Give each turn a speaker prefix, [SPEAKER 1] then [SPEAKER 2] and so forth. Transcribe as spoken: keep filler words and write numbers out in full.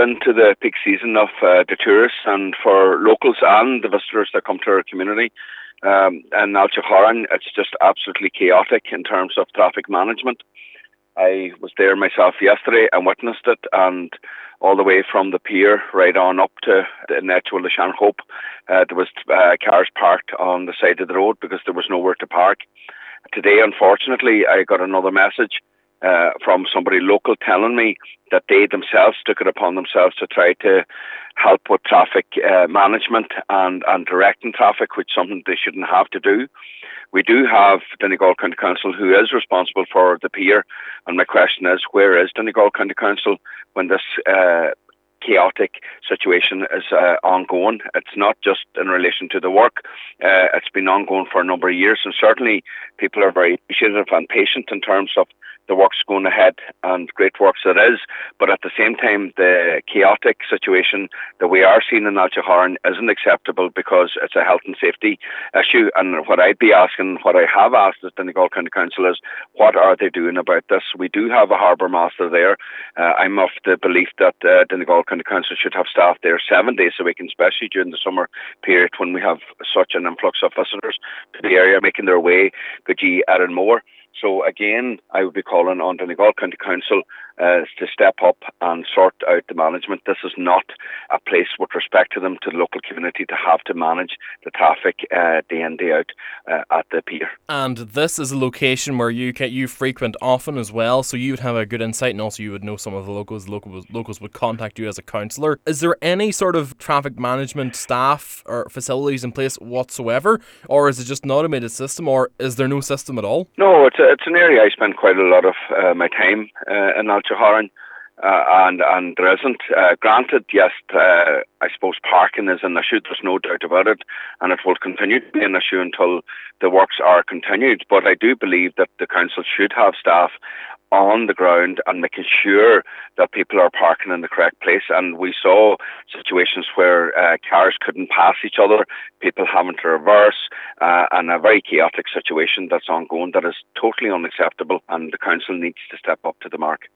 [SPEAKER 1] we're into the peak season of uh, the tourists, and for locals and the visitors that come to our community. Um, and Algeciras, it's just absolutely chaotic in terms of traffic management. I was there myself yesterday and witnessed it, and all the way from the pier right on up to the Netwell Shan Hope, uh, there was uh, cars parked on the side of the road because there was nowhere to park. Today, unfortunately, I got another message uh, from somebody local telling me that they themselves took it upon themselves to try to help with traffic uh, management and, and directing traffic, which is something they shouldn't have to do. We do have Donegal County Council who is responsible for the pier, and my question is, where is Donegal County Council when this uh, chaotic situation is uh, ongoing? It's not just in relation to the work. Uh, it's been ongoing for a number of years, and certainly people are very appreciative and patient in terms of the work's going ahead, and great works it is. But at the same time, the chaotic situation that we are seeing in Algeciras isn't acceptable because it's a health and safety issue. And what I'd be asking, what I have asked the Donegal County Council is, what are they doing about this? We do have a harbour master there. Uh, I'm of the belief that uh, Donegal County Council should have staff there seven days a week, especially during the summer period when we have such an influx of visitors to the area making their way to G and more. So again, I would be calling on Donegal County Council uh, to step up and sort out the management. This is not a place, with respect to them, to the local community, to have to manage the traffic uh, day in, day out uh, at the pier.
[SPEAKER 2] And this is a location where you can, you frequent often as well, so you would have a good insight, and also you would know some of the locals. Locals, locals would contact you as a councillor. Is there any sort of traffic management staff or facilities in place whatsoever, or is it just an automated system, or is there no system at all?
[SPEAKER 1] No, it's a, it's an area I spend quite a lot of uh, my time uh, in Algeciras, uh, and and there isn't. Uh, granted, yes, uh, I suppose parking is an issue. There's no doubt about it, and it will continue to be an issue until the works are continued. But I do believe that the council should have staff on the ground and making sure that people are parking in the correct place. And we saw situations where uh, cars couldn't pass each other, people having to reverse, uh, and a very chaotic situation that's ongoing that is totally unacceptable, and the council needs to step up to the mark.